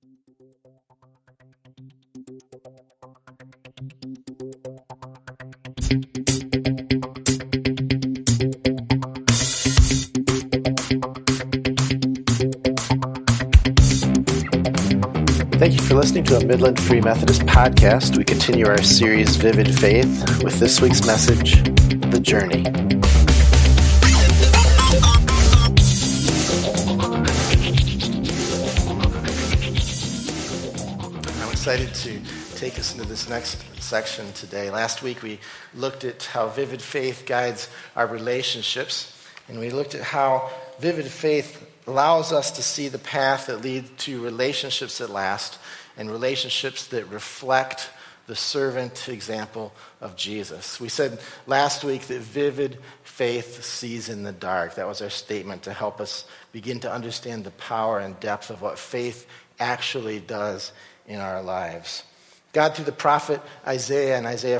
Thank you for listening to a Midland Free Methodist podcast. We continue our series, Vivid Faith, with this week's message, The Journey. I'm excited to take us into this next section today. Last week we looked at how vivid faith guides our relationships, and we looked at how vivid faith allows us to see the path that leads to relationships that last and relationships that reflect the servant example of Jesus. We said last week that vivid faith sees in the dark. That was our statement to help us begin to understand the power and depth of what faith actually does in our lives. God, through the prophet Isaiah, in Isaiah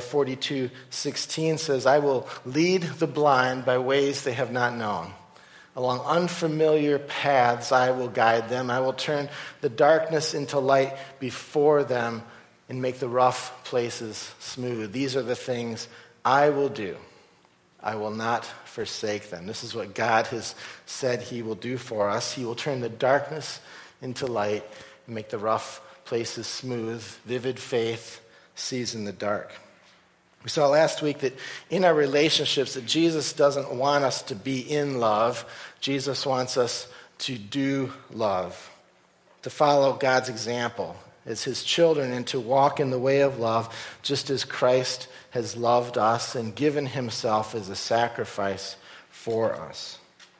42:16, says, "I will lead the blind by ways they have not known. Along unfamiliar paths I will guide them. I will turn the darkness into light before them and make the rough places smooth. These are the things I will do. I will not forsake them." This is what God has said he will do for us. He will turn the darkness into light and make the rough places smooth. Vivid faith sees in the dark. We saw last week that in our relationships that Jesus doesn't want us to be in love. Jesus wants us to do love, to follow God's example as his children and to walk in the way of love just as Christ has loved us and given himself as a sacrifice for us.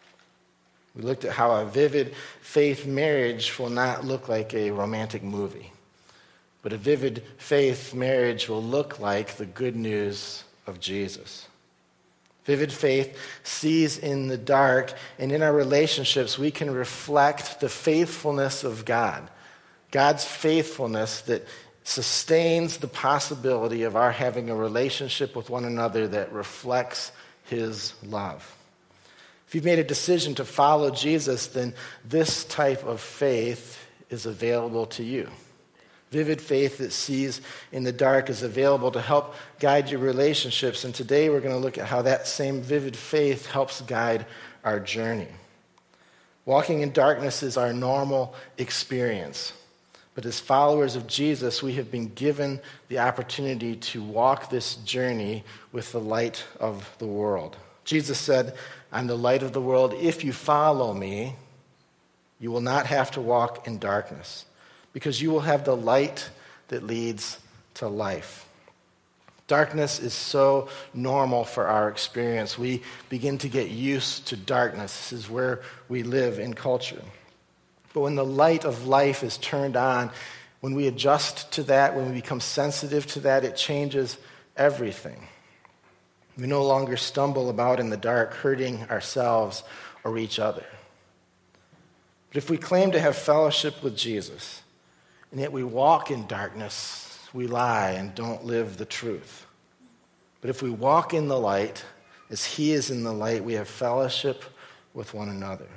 We looked at how a vivid faith marriage will not look like a romantic movie. But a vivid faith marriage will look like the good news of Jesus. Vivid faith sees in the dark, and in our relationships, we can reflect the faithfulness of God. God's faithfulness that sustains the possibility of our having a relationship with one another that reflects his love. If you've made a decision to follow Jesus, then this type of faith is available to you. Vivid faith that sees in the dark is available to help guide your relationships. And today we're going to look at how that same vivid faith helps guide our journey. Walking in darkness is our normal experience. But as followers of Jesus, we have been given the opportunity to walk this journey with the light of the world. Jesus said, "I'm the light of the world. If you follow me, you will not have to walk in darkness, because you will have the light that leads to life." Darkness is so normal for our experience. We begin to get used to darkness. This is where we live in culture. But when the light of life is turned on, when we adjust to that, when we become sensitive to that, it changes everything. We no longer stumble about in the dark, hurting ourselves or each other. But if we claim to have fellowship with Jesus, and yet we walk in darkness, we lie and don't live the truth. But if we walk in the light, as he is in the light, we have fellowship with one another.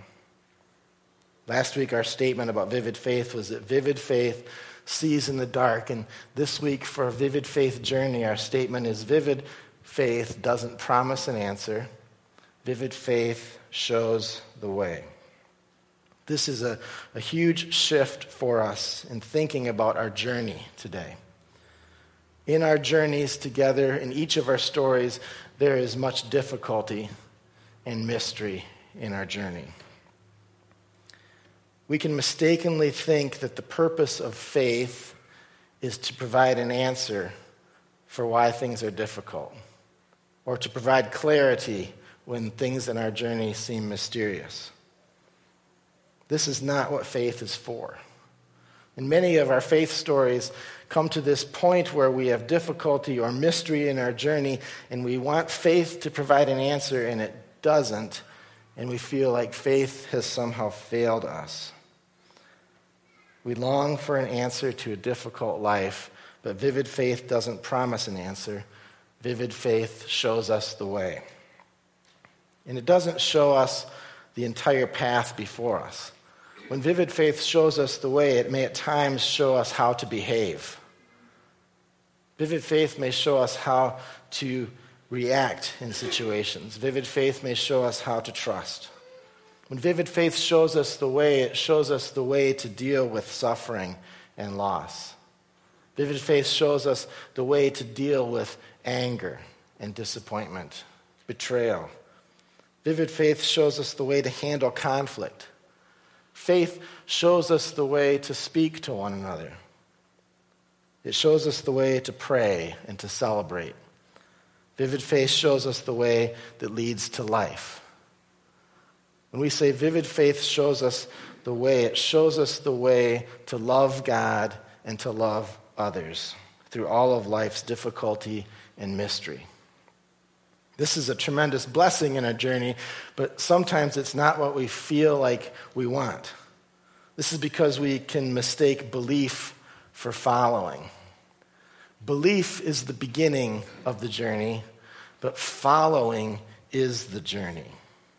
Last week, our statement about vivid faith was that vivid faith sees in the dark. And this week, for a vivid faith journey, our statement is vivid faith doesn't promise an answer. Vivid faith shows the way. This is a huge shift for us in thinking about our journey today. In our journeys together, in each of our stories, there is much difficulty and mystery in our journey. We can mistakenly think that the purpose of faith is to provide an answer for why things are difficult, or to provide clarity when things in our journey seem mysterious. This is not what faith is for. And many of our faith stories come to this point where we have difficulty or mystery in our journey, and we want faith to provide an answer, and it doesn't, and we feel like faith has somehow failed us. We long for an answer to a difficult life, but vivid faith doesn't promise an answer. Vivid faith shows us the way. And it doesn't show us the entire path before us. When vivid faith shows us the way, it may at times show us how to behave. Vivid faith may show us how to react in situations. Vivid faith may show us how to trust. When vivid faith shows us the way, it shows us the way to deal with suffering and loss. Vivid faith shows us the way to deal with anger and disappointment, betrayal. Vivid faith shows us the way to handle conflict. Faith shows us the way to speak to one another. It shows us the way to pray and to celebrate. Vivid faith shows us the way that leads to life. When we say vivid faith shows us the way, it shows us the way to love God and to love others through all of life's difficulty and mystery. This is a tremendous blessing in our journey, but sometimes it's not what we feel like we want. This is because we can mistake belief for following. Belief is the beginning of the journey, but following is the journey.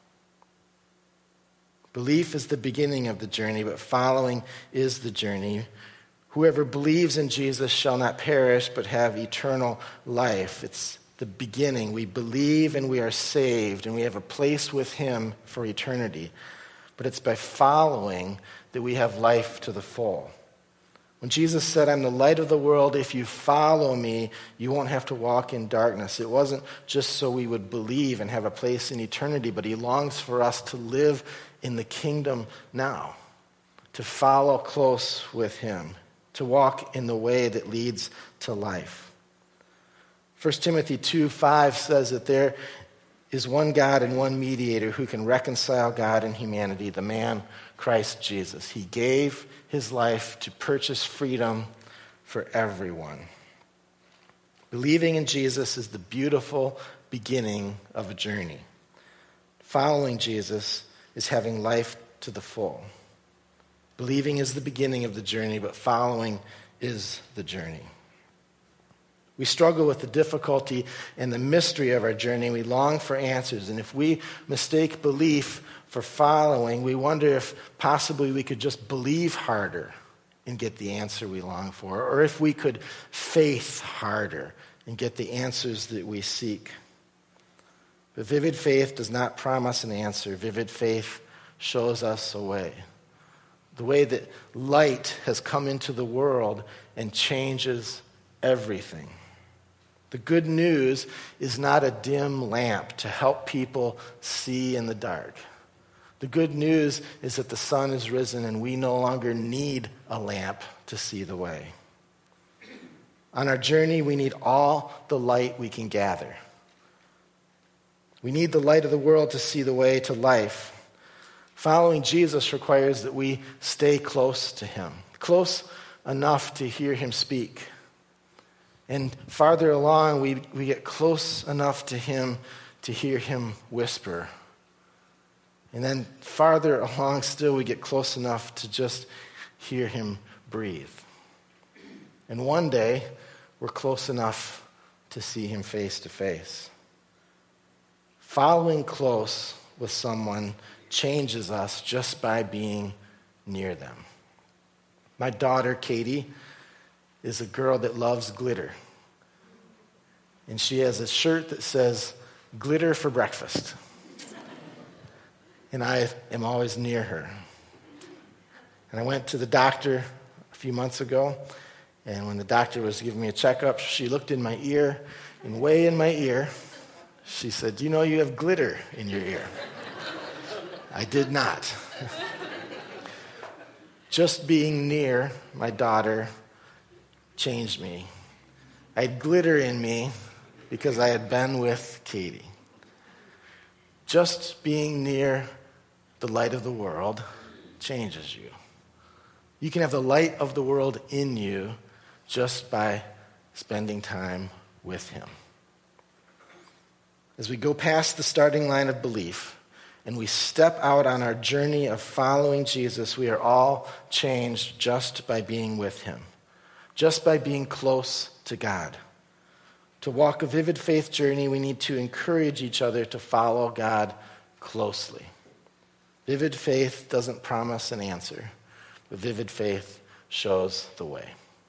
Belief is the beginning of the journey, but following is the journey. Whoever believes in Jesus shall not perish, but have eternal life. It's the beginning. We believe and we are saved, and we have a place with him for eternity. But it's by following that we have life to the full. When Jesus said, I'm the light of the world, if you follow me, you won't have to walk in darkness. It wasn't just so we would believe and have a place in eternity, but he longs for us to live in the kingdom now, to follow close with him, to walk in the way that leads to life. 1 Timothy 2:5 says that there is one God and one mediator who can reconcile God and humanity, the man Christ Jesus. He gave his life to purchase freedom for everyone. Believing in Jesus is the beautiful beginning of a journey. Following Jesus is having life to the full. Believing is the beginning of the journey, but following is the journey. We struggle with the difficulty and the mystery of our journey. We long for answers. And if we mistake belief for following, we wonder if possibly we could just believe harder and get the answer we long for, or if we could faith harder and get the answers that we seek. But vivid faith does not promise an answer. Vivid faith shows us a way. The way that light has come into the world and changes everything. The good news is not a dim lamp to help people see in the dark. The good news is that the sun is risen and we no longer need a lamp to see the way. On our journey, we need all the light we can gather. We need the light of the world to see the way to life. Following Jesus requires that we stay close to him, close enough to hear him speak. And farther along, we get close enough to him to hear him whisper. And then farther along still, we get close enough to just hear him breathe. And one day, we're close enough to see him face to face. Following close with someone changes us just by being near them. My daughter, Katie, is a girl that loves glitter. And she has a shirt that says, "Glitter for breakfast." And I am always near her. And I went to the doctor a few months ago, and when the doctor was giving me a checkup, she looked in my ear, and way in my ear, she said, "Do you know you have glitter in your ear?" I did not. Just being near my daughter changed me. I had glitter in me because I had been with Katie. Just being near the light of the world changes you. You can have the light of the world in you just by spending time with him. As we go past the starting line of belief and we step out on our journey of following Jesus, we are all changed just by being with him, just by being close to God. To walk a vivid faith journey, we need to encourage each other to follow God closely. Vivid faith doesn't promise an answer, but vivid faith shows the way.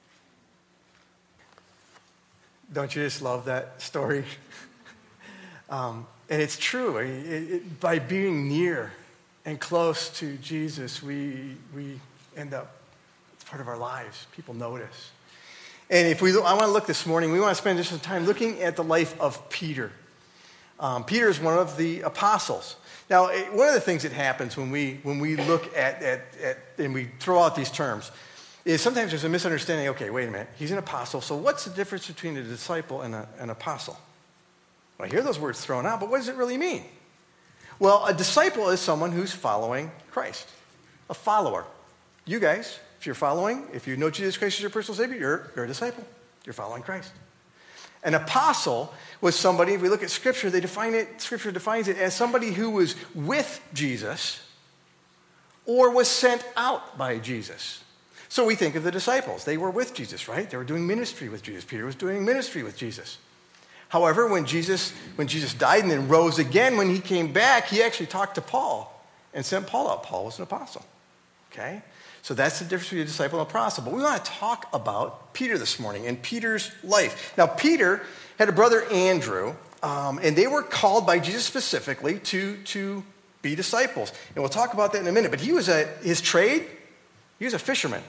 Don't you just love that story? And it's true. By being near and close to Jesus, we end up, it's part of our lives. People notice. And I want to look this morning, we want to spend just some time looking at the life of Peter. Peter is one of the apostles. Now, one of the things that happens when we look at and we throw out these terms is sometimes there's a misunderstanding. Okay, wait a minute. He's an apostle, so what's the difference between a disciple and an apostle? Well, I hear those words thrown out, but what does it really mean? Well, a disciple is someone who's following Christ, a follower. You guys, if you're following, if you know Jesus Christ as your personal Savior, you're a disciple. You're following Christ. An apostle was somebody, if we look at Scripture, Scripture defines it as somebody who was with Jesus or was sent out by Jesus. So we think of the disciples. They were with Jesus, right? They were doing ministry with Jesus. Peter was doing ministry with Jesus. However, when Jesus died and then rose again, when he came back, he actually talked to Paul and sent Paul out. Paul was an apostle, okay? So that's the difference between a disciple and an apostle. But we want to talk about Peter this morning and Peter's life. Now, Peter had a brother, Andrew, and they were called by Jesus specifically to be disciples. And we'll talk about that in a minute. But his trade, he was a fisherman,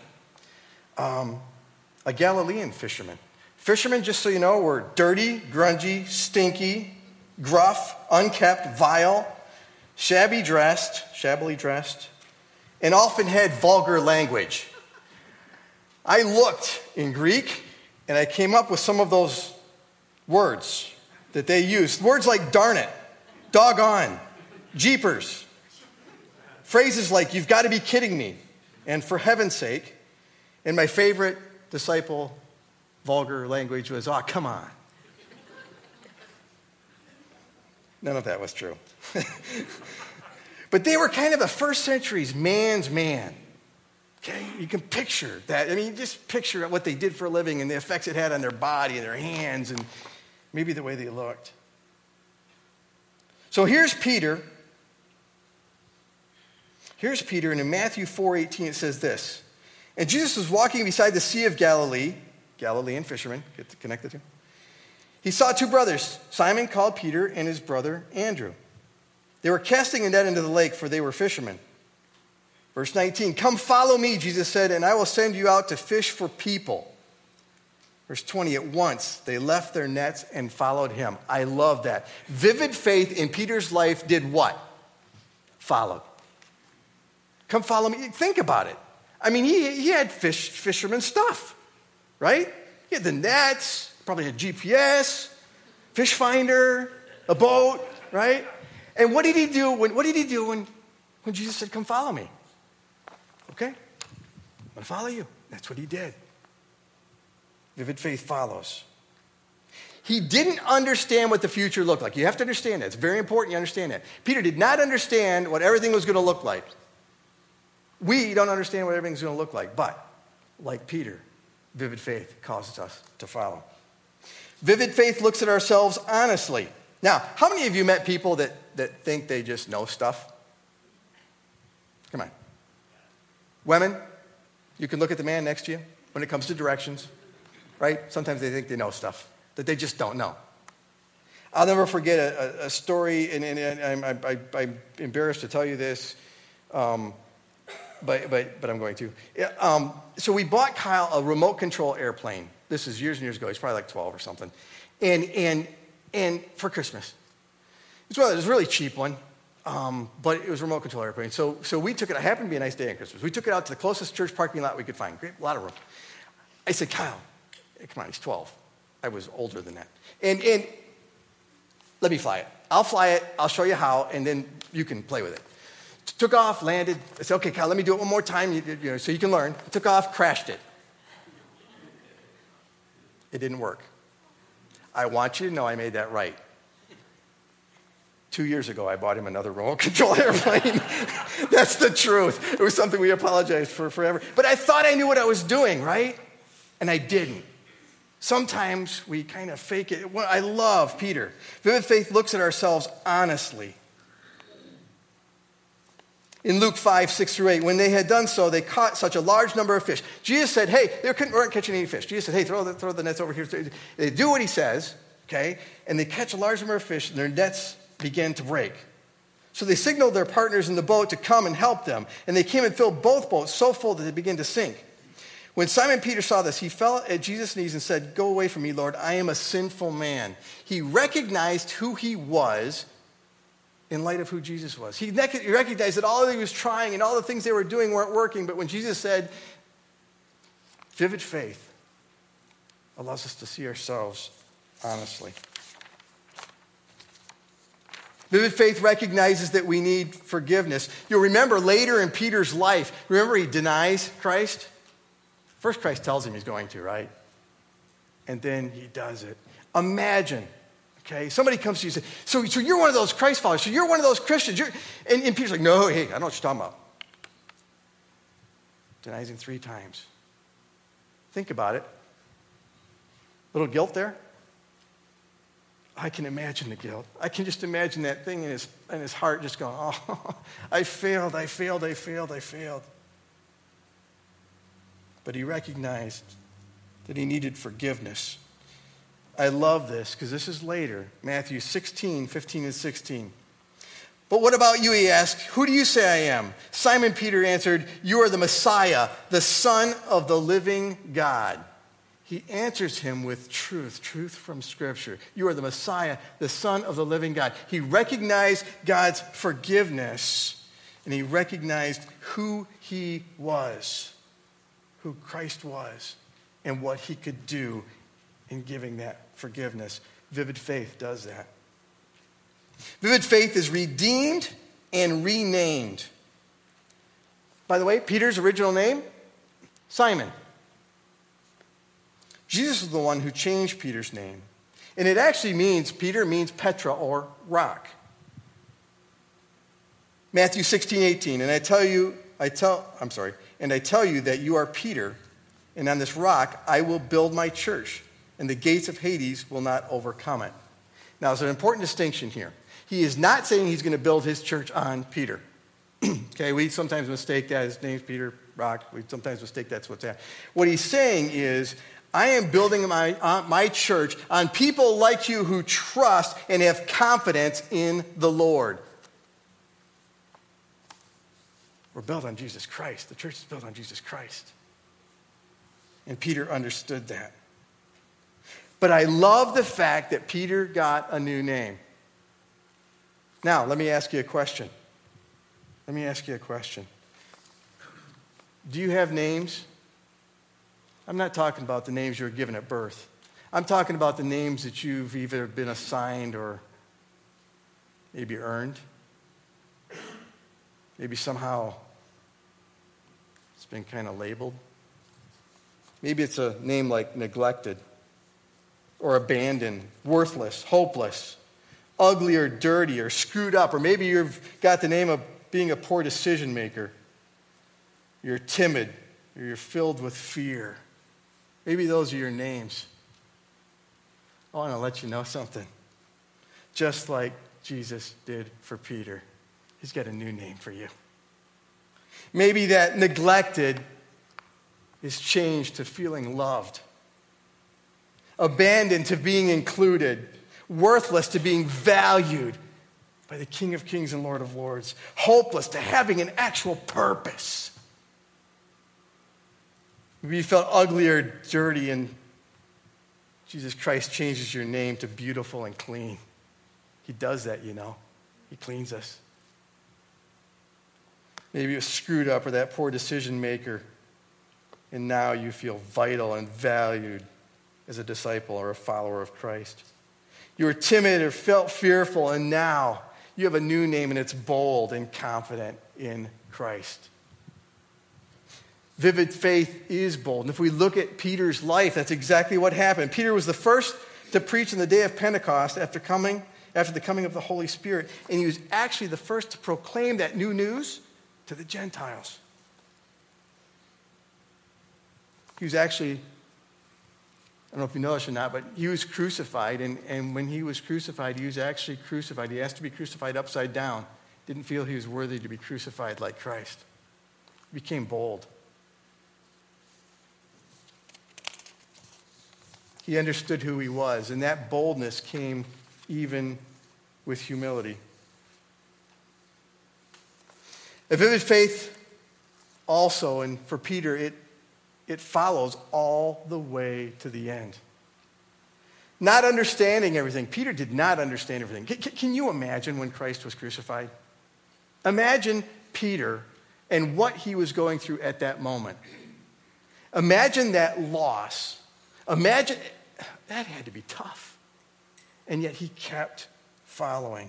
a Galilean fisherman. Fishermen, just so you know, were dirty, grungy, stinky, gruff, unkept, vile, shabbily dressed, and often had vulgar language. I looked in Greek, and I came up with some of those words that they used. Words like darn it, doggone, jeepers. Phrases like, you've got to be kidding me, and for heaven's sake. And my favorite disciple vulgar language was, oh, come on. None of that was true. But they were kind of the first century's man's man. Okay? You can picture that. I mean, just picture what they did for a living and the effects it had on their body and their hands and maybe the way they looked. So here's Peter. And in Matthew 4:18 it says this. And Jesus was walking beside the Sea of Galilee, Galilean fishermen, get to connect the two. He saw two brothers, Simon called Peter and his brother Andrew. They were casting a net into the lake, for they were fishermen. Verse 19, come follow me, Jesus said, and I will send you out to fish for people. Verse 20, at once they left their nets and followed him. I love that. Vivid faith in Peter's life did what? Followed. Come follow me. Think about it. I mean, he had fisherman stuff, right? He had the nets, probably a GPS, fish finder, a boat, right? And what did he do when Jesus said, come follow me? Okay, I'm going to follow you. That's what he did. Vivid faith follows. He didn't understand what the future looked like. You have to understand that. It's very important you understand that. Peter did not understand what everything was going to look like. We don't understand what everything's going to look like. But, like Peter, vivid faith causes us to follow. Vivid faith looks at ourselves honestly. Now, how many of you met people that think they just know stuff? Come on. Women, you can look at the man next to you when it comes to directions, right? Sometimes they think they know stuff that they just don't know. I'll never forget a story, and I'm embarrassed to tell you this, but I'm going to. So we bought Kyle a remote control airplane. This is years and years ago. He's probably like 12 or something. And for Christmas. It was a really cheap one, but it was a remote control airplane. So we took it. It happened to be a nice day on Christmas. We took it out to the closest church parking lot we could find. Great, a lot of room. I said, Kyle, come on, he's 12. I was older than that. And let me fly it. I'll fly it. I'll show you how, and then you can play with it. Took off, landed. I said, okay, Kyle, let me do it one more time so you can learn. I took off, crashed it. It didn't work. I want you to know I made that right. 2 years ago, I bought him another remote control airplane. That's the truth. It was something we apologized for forever. But I thought I knew what I was doing, right? And I didn't. Sometimes we kind of fake it. I love Peter. Vivid faith looks at ourselves honestly. In Luke 5:6-8, when they had done so, they caught such a large number of fish. Jesus said, hey, they weren't catching any fish. Jesus said, hey, throw the nets over here. They do what he says, okay? And they catch a large number of fish, and their nets begin to break. So they signaled their partners in the boat to come and help them. And they came and filled both boats so full that they began to sink. When Simon Peter saw this, he fell at Jesus' knees and said, go away from me, Lord, I am a sinful man. He recognized who he was in light of who Jesus was. He recognized that all that he was trying and all the things they were doing weren't working. But when Jesus said, vivid faith allows us to see ourselves honestly. Vivid faith recognizes that we need forgiveness. You'll remember later in Peter's life, remember he denies Christ? First Christ tells him he's going to, right? And then he does it. Imagine, okay, somebody comes to you and says, so you're one of those Christ followers, so you're one of those Christians. And Peter's like, no, hey, I don't know what you're talking about. Denies him 3 times. Think about it. Little guilt there? I can imagine the guilt. I can just imagine that thing in his heart just going, oh, I failed. But he recognized that he needed forgiveness. I love this because this is later, Matthew 16:15 and 16. But what about you, he asked, who do you say I am? Simon Peter answered, you are the Messiah, the Son of the living God. He answers him with truth from Scripture. You are the Messiah, the Son of the living God. He recognized God's forgiveness, and he recognized who he was, who Christ was, and what he could do in giving that forgiveness. Vivid faith does that. Vivid faith is redeemed and renamed. By the way, Peter's original name, Simon. Jesus was the one who changed Peter's name. And it actually Peter means Petra or rock. Matthew 16:18, and I tell you that you are Peter, and on this rock I will build my church, and the gates of Hades will not overcome it. Now, there's an important distinction here. He is not saying he's going to build his church on Peter. Okay, we sometimes mistake that. His name's Peter, rock. We sometimes mistake that's what's happening. What he's saying is, I am building my church on people like you who trust and have confidence in the Lord. We're built on Jesus Christ. The church is built on Jesus Christ. And Peter understood that. But I love the fact that Peter got a new name. Now, let me ask you a question. Do you have names? I'm not talking about the names you were given at birth. I'm talking about the names that you've either been assigned or maybe earned. Maybe somehow it's been kind of labeled. Maybe it's a name like neglected or abandoned, worthless, hopeless, ugly or dirty or screwed up. Or maybe you've got the name of being a poor decision maker. You're timid or you're filled with fear. Maybe those are your names. I want to let you know something. Just like Jesus did for Peter, he's got a new name for you. Maybe that neglected is changed to feeling loved, abandoned to being included, worthless to being valued by the King of Kings and Lord of Lords, hopeless to having an actual purpose. Maybe you felt ugly or dirty, and Jesus Christ changes your name to beautiful and clean. He does that, you know. He cleans us. Maybe you're screwed up or that poor decision maker, and now you feel vital and valued as a disciple or a follower of Christ. You were timid or felt fearful, and now you have a new name, and it's bold and confident in Christ. Vivid faith is bold. And if we look at Peter's life, that's exactly what happened. Peter was the first to preach on the day of Pentecost after the coming of the Holy Spirit. And he was actually the first to proclaim that new news to the Gentiles. He was actually, I don't know if you know this or not, but he was crucified. And when he was crucified, he was actually crucified. He asked to be crucified upside down didn't feel he was worthy to be crucified like Christ. He became bold. He understood who he was, and that boldness came even with humility. A vivid faith also, and for Peter, it follows all the way to the end. Not understanding everything. Peter did not understand everything. Can you imagine when Christ was crucified? Imagine Peter and what he was going through at that moment. Imagine that loss. Imagine, that had to be tough. And yet he kept following.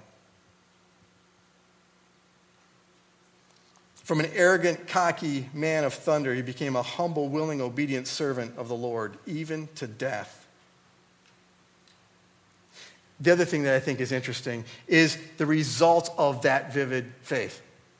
From an arrogant, cocky man of thunder, he became a humble, willing, obedient servant of the Lord, even to death. The other thing that I think is interesting is the result of that vivid faith.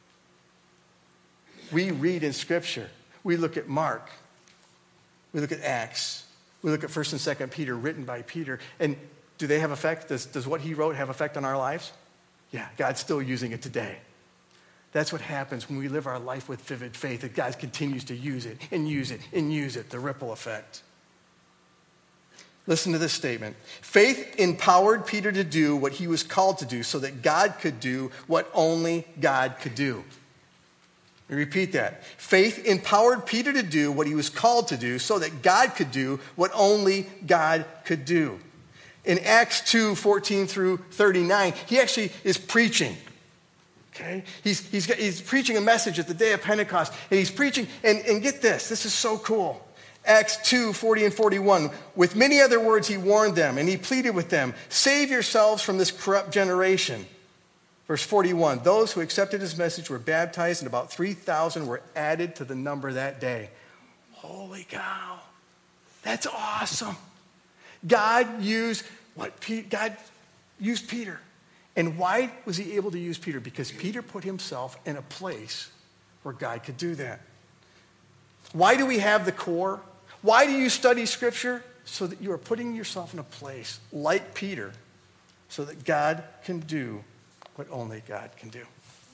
We read in Scripture. We look at Mark. We look at Acts. We look at 1st and 2nd Peter, written by Peter. And do they have effect? Does what he wrote have effect on our lives? Yeah, God's still using it today. That's what happens when we live our life with vivid faith, that God continues to use it and use it and use it, the ripple effect. Listen to this statement. Faith empowered Peter to do what he was called to do so that God could do what only God could do. Let me repeat that. Faith empowered Peter to do what he was called to do so that God could do what only God could do. In Acts 2:14 through 39, he actually is preaching. Okay? He's preaching a message at the day of Pentecost, and he's preaching, and get this is so cool. Acts 2:40 and 41. With many other words, he warned them, and he pleaded with them, save yourselves from this corrupt generation. Verse 41, those who accepted his message were baptized, and about 3,000 were added to the number that day. Holy cow. That's awesome. God used Peter. And why was he able to use Peter? Because Peter put himself in a place where God could do that. Why do we have the core? Why do you study Scripture? So that you are putting yourself in a place like Peter so that God can do what only God can do.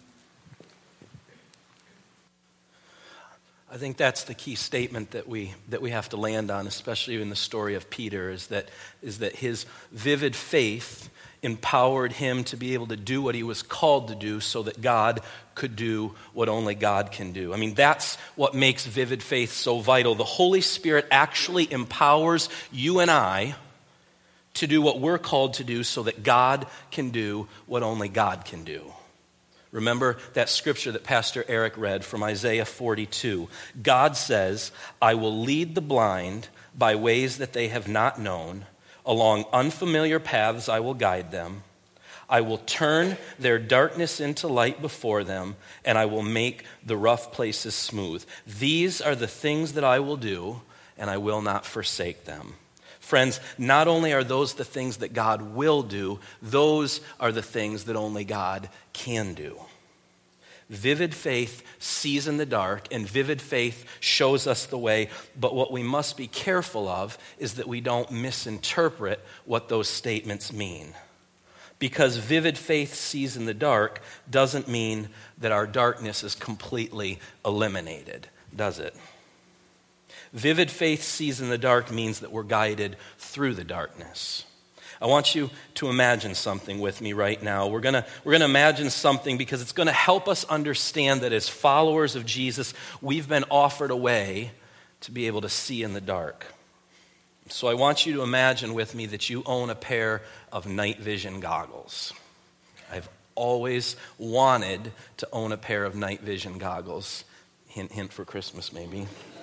I think that's the key statement that we have to land on, especially in the story of Peter, is that his vivid faith empowered him to be able to do what he was called to do so that God could do what only God can do. I mean, that's what makes vivid faith so vital. The Holy Spirit actually empowers you and I to do what we're called to do so that God can do what only God can do. Remember that scripture that Pastor Eric read from Isaiah 42. God says, I will lead the blind by ways that they have not known. Along unfamiliar paths I will guide them. I will turn their darkness into light before them, and I will make the rough places smooth. These are the things that I will do, and I will not forsake them. Friends, not only are those the things that God will do, those are the things that only God can do. Vivid faith sees in the dark, and vivid faith shows us the way. But what we must be careful of is that we don't misinterpret what those statements mean. Because vivid faith sees in the dark doesn't mean that our darkness is completely eliminated, does it? Vivid faith sees in the dark means that we're guided through the darkness. I want you to imagine something with me right now. We're gonna imagine something because it's going to help us understand that as followers of Jesus, we've been offered a way to be able to see in the dark. So I want you to imagine with me that you own a pair of night vision goggles. I've always wanted to own a pair of night vision goggles. Hint, hint for Christmas maybe.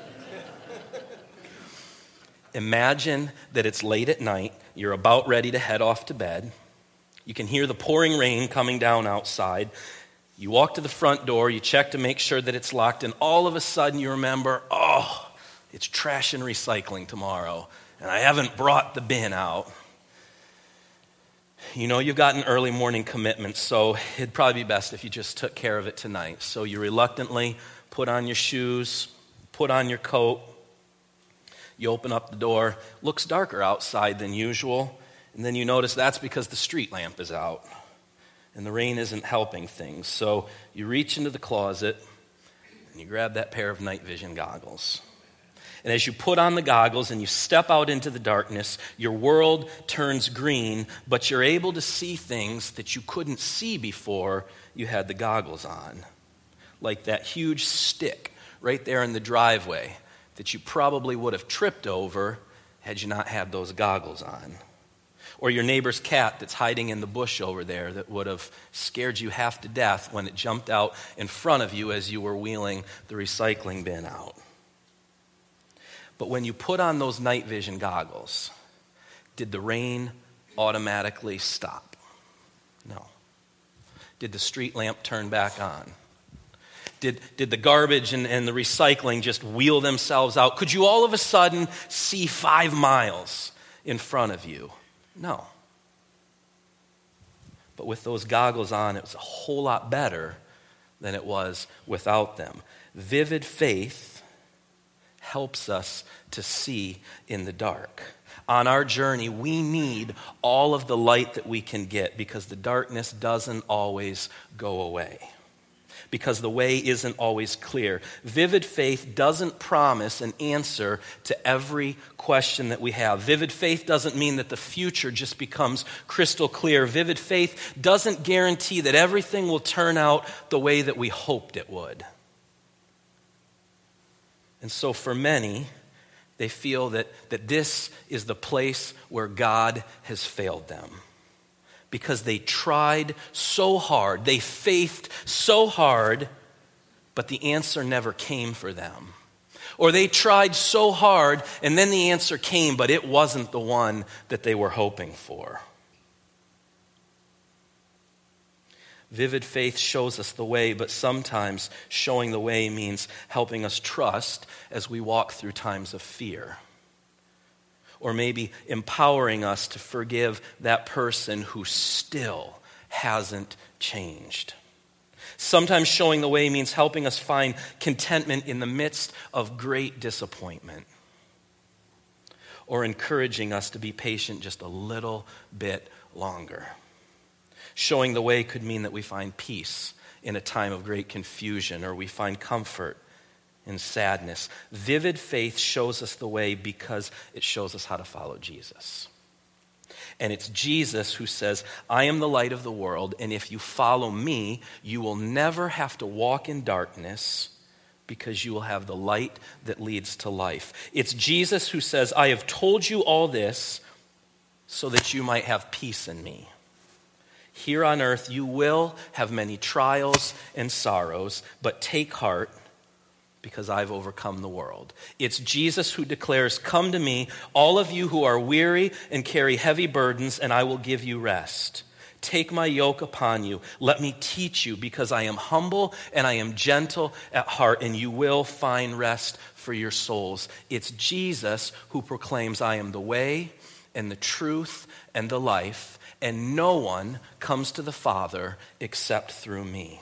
Imagine that it's late at night. You're about ready to head off to bed. You can hear the pouring rain coming down outside. You walk to the front door. You check to make sure that it's locked. And all of a sudden you remember, it's trash and recycling tomorrow. And I haven't brought the bin out. You know you've got an early morning commitment, so it'd probably be best if you just took care of it tonight. So you reluctantly put on your shoes, put on your coat. You open up the door. Looks darker outside than usual. And then you notice that's because the street lamp is out. and the rain isn't helping things. So you reach into the closet and you grab that pair of night vision goggles. And as you put on the goggles and you step out into the darkness, your world turns green, but you're able to see things that you couldn't see before you had the goggles on. Like that huge stick right there in the driveway that you probably would have tripped over had you not had those goggles on. Or your neighbor's cat that's hiding in the bush over there that would have scared you half to death when it jumped out in front of you as you were wheeling the recycling bin out. But when you put on those night vision goggles, did the rain automatically stop? No. Did the street lamp turn back on? Did the garbage and the recycling just wheel themselves out? Could you all of a sudden see 5 miles in front of you? No. But with those goggles on, it was a whole lot better than it was without them. Vivid faith helps us to see in the dark. On our journey, we need all of the light that we can get because the darkness doesn't always go away. Because the way isn't always clear. Vivid faith doesn't promise an answer to every question that we have. Vivid faith doesn't mean that the future just becomes crystal clear. Vivid faith doesn't guarantee that everything will turn out the way that we hoped it would. And so for many, they feel that this is the place where God has failed them. Because they tried so hard, they faithed so hard, but the answer never came for them. Or they tried so hard, and then the answer came, but it wasn't the one that they were hoping for. Vivid faith shows us the way, but sometimes showing the way means helping us trust as we walk through times of fear. Or maybe empowering us to forgive that person who still hasn't changed. Sometimes showing the way means helping us find contentment in the midst of great disappointment. Or encouraging us to be patient just a little bit longer. Showing the way could mean that we find peace in a time of great confusion, or we find comfort in sadness. Vivid faith shows us the way because it shows us how to follow Jesus. And it's Jesus who says, I am the light of the world, and if you follow me, you will never have to walk in darkness because you will have the light that leads to life. It's Jesus who says, I have told you all this so that you might have peace in me. Here on earth, you will have many trials and sorrows, but take heart because I've overcome the world. It's Jesus who declares, come to me, all of you who are weary and carry heavy burdens, and I will give you rest. Take my yoke upon you. Let me teach you, because I am humble and I am gentle at heart, and you will find rest for your souls. It's Jesus who proclaims, I am the way and the truth and the life, and no one comes to the Father except through me.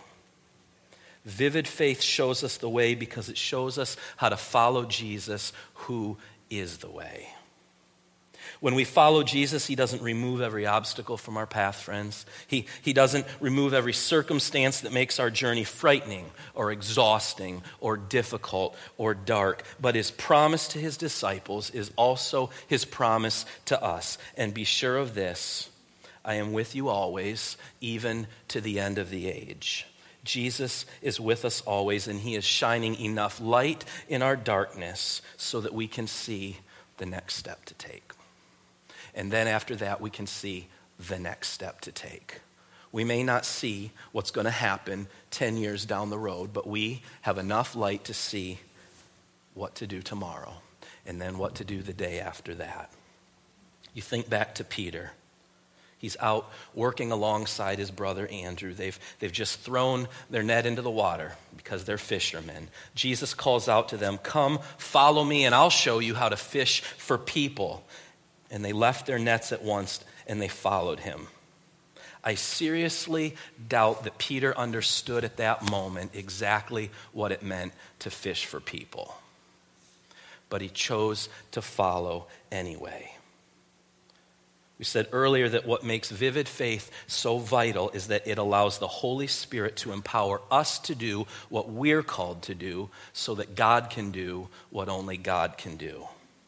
Vivid faith shows us the way because it shows us how to follow Jesus, who is the way. When we follow Jesus, he doesn't remove every obstacle from our path, friends. He doesn't remove every circumstance that makes our journey frightening or exhausting or difficult or dark. But his promise to his disciples is also his promise to us. And be sure of this, I am with you always, even to the end of the age. Jesus is with us always, and he is shining enough light in our darkness so that we can see the next step to take. And then after that, we can see the next step to take. We may not see what's going to happen 10 years down the road, but we have enough light to see what to do tomorrow and then what to do the day after that. You think back to Peter. He's out working alongside his brother Andrew. They've just thrown their net into the water because they're fishermen. Jesus calls out to them, come, follow me, and I'll show you how to fish for people. And they left their nets at once, and they followed him. I seriously doubt that Peter understood at that moment exactly what it meant to fish for people. But he chose to follow anyway. We said earlier that what makes vivid faith so vital is that it allows the Holy Spirit to empower us to do what we're called to do so that God can do what only God can do.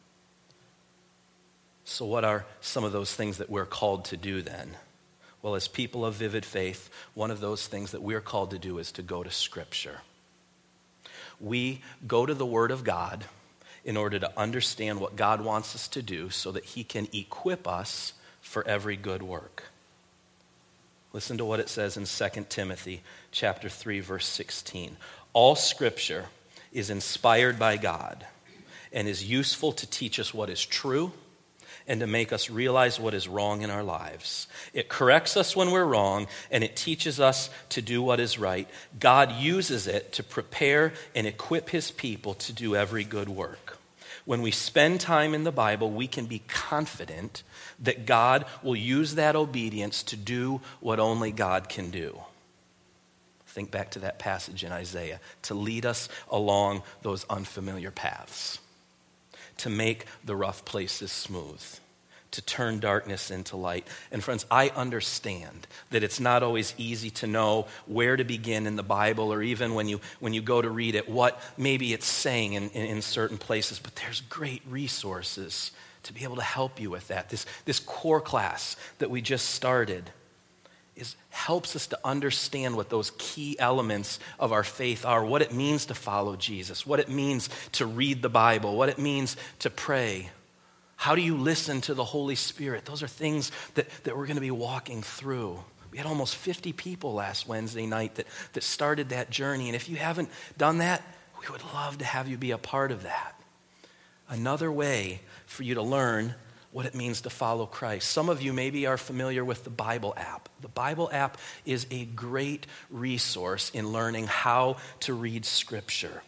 So what are some of those things that we're called to do then? Well, as people of vivid faith, one of those things that we're called to do is to go to Scripture. We go to the Word of God in order to understand what God wants us to do so that He can equip us for every good work. Listen to what it says in 2 Timothy chapter 3, verse 16. All Scripture is inspired by God and is useful to teach us what is true and to make us realize what is wrong in our lives. It corrects us when we're wrong, and it teaches us to do what is right. God uses it to prepare and equip His people to do every good work. When we spend time in the Bible, we can be confident that God will use that obedience to do what only God can do. Think back to that passage in Isaiah, to lead us along those unfamiliar paths, to make the rough places smooth, to turn darkness into light. And friends, I understand that it's not always easy to know where to begin in the Bible, or even when you go to read it, what maybe it's saying in certain places, but there's great resources to be able to help you with that. This core class that we just started helps us to understand what those key elements of our faith are, what it means to follow Jesus, what it means to read the Bible, what it means to pray. How do you listen to the Holy Spirit? Those are things that we're going to be walking through. We had almost 50 people last Wednesday night that started that journey, and if you haven't done that, we would love to have you be a part of that. Another way for you to learn what it means to follow Christ. Some of you maybe are familiar with the Bible app. The Bible app is a great resource in learning how to read Scripture.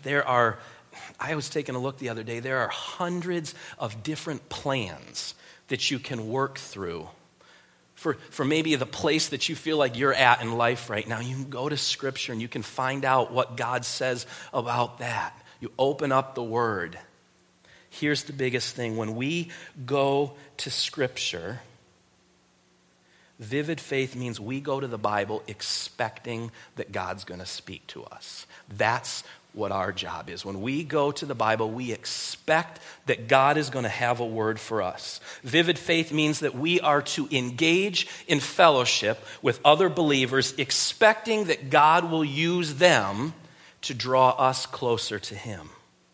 I was taking a look the other day, there are hundreds of different plans that you can work through. For maybe the place that you feel like you're at in life right now, you can go to Scripture and you can find out what God says about that. You open up the Word. Here's the biggest thing. When we go to Scripture, vivid faith means we go to the Bible expecting that God's going to speak to us. That's what our job is. When we go to the Bible, we expect that God is going to have a word for us. Vivid faith means that we are to engage in fellowship with other believers, expecting that God will use them to draw us closer to Him.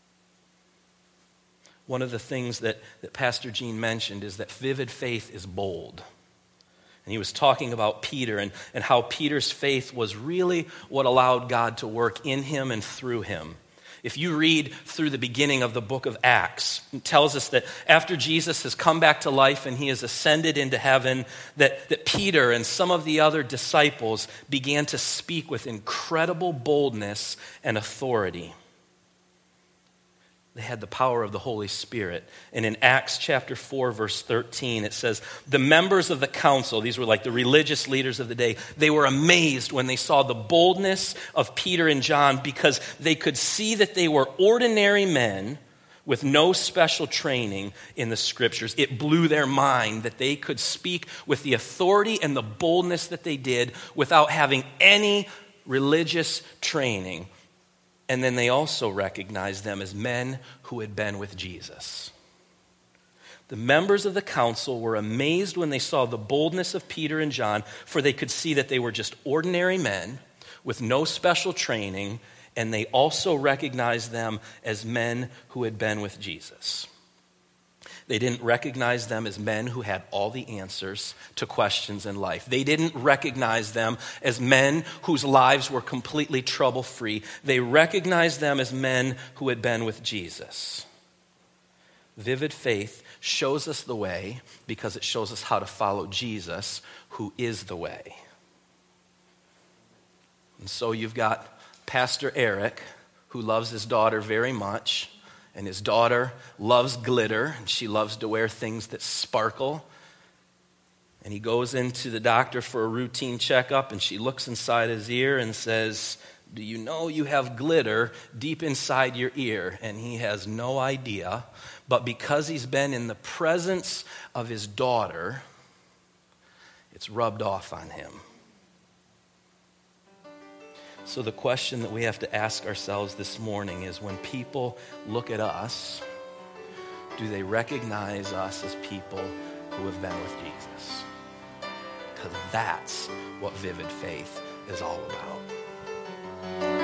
One of the things that Pastor Gene mentioned is that vivid faith is bold. And he was talking about Peter and how Peter's faith was really what allowed God to work in him and through him. If you read through the beginning of the book of Acts, it tells us that after Jesus has come back to life and he has ascended into heaven, that Peter and some of the other disciples began to speak with incredible boldness and authority. They had the power of the Holy Spirit. And in Acts chapter 4, verse 13, it says, the members of the council, these were like the religious leaders of the day, they were amazed when they saw the boldness of Peter and John because they could see that they were ordinary men with no special training in the Scriptures. It blew their mind that they could speak with the authority and the boldness that they did without having any religious training. And then they also recognized them as men who had been with Jesus. The members of the council were amazed when they saw the boldness of Peter and John, for they could see that they were just ordinary men with no special training, and they also recognized them as men who had been with Jesus. They didn't recognize them as men who had all the answers to questions in life. They didn't recognize them as men whose lives were completely trouble-free. They recognized them as men who had been with Jesus. Vivid faith shows us the way because it shows us how to follow Jesus, who is the way. And so you've got Pastor Eric, who loves his daughter very much. And his daughter loves glitter, and she loves to wear things that sparkle. And he goes into the doctor for a routine checkup, and she looks inside his ear and says, do you know you have glitter deep inside your ear? And he has no idea. But because he's been in the presence of his daughter, it's rubbed off on him. So the question that we have to ask ourselves this morning is, when people look at us, do they recognize us as people who have been with Jesus? Because that's what vivid faith is all about.